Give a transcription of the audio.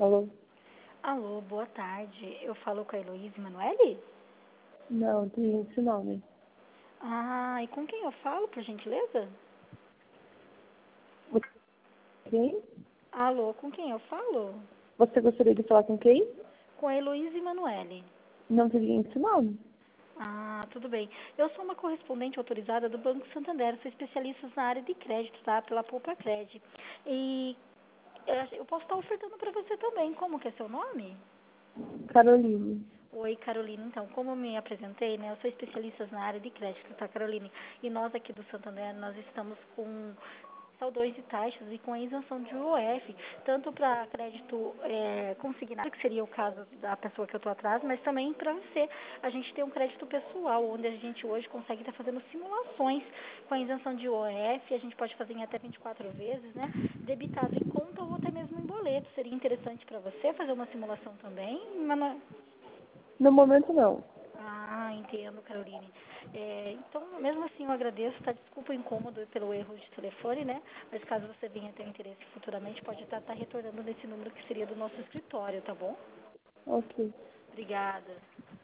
Alô? Alô, boa tarde. Eu falo com a Heloísa Emanuele? Não, tem esse nome. Ah, e com quem eu falo, por gentileza? Quem? Alô, com quem eu falo? Você gostaria de falar com quem? Com a Heloísa Emanuele. Não teria esse nome. Ah, tudo bem. Eu sou uma correspondente autorizada do Banco Santander, sou especialista na área de crédito, tá? Pela Poupa Cred. E eu posso estar ofertando para você também. Como que é seu nome? Caroline. Oi, Carolina. Então, como eu me apresentei, né? Eu sou especialista na área de crédito, tá, Caroline? E nós aqui do Santander, nós estamos com saldões de taxas e com a isenção de UF, tanto para crédito consignado, que seria o caso da pessoa que eu estou atrás, mas também para você. A gente tem um crédito pessoal, onde a gente hoje consegue estar fazendo simulações com a isenção de UF, a gente pode fazer em até 24 vezes, né? Debitado em conta ou até mesmo em boleto. Seria interessante para você fazer uma simulação também, Manoel? No momento, não. Ah, entendo, Caroline. Então, mesmo assim, eu agradeço, tá? Desculpa o incômodo pelo erro de telefone, né? Mas caso você venha ter interesse futuramente, pode estar retornando nesse número que seria do nosso escritório, tá bom? Ok. Obrigada.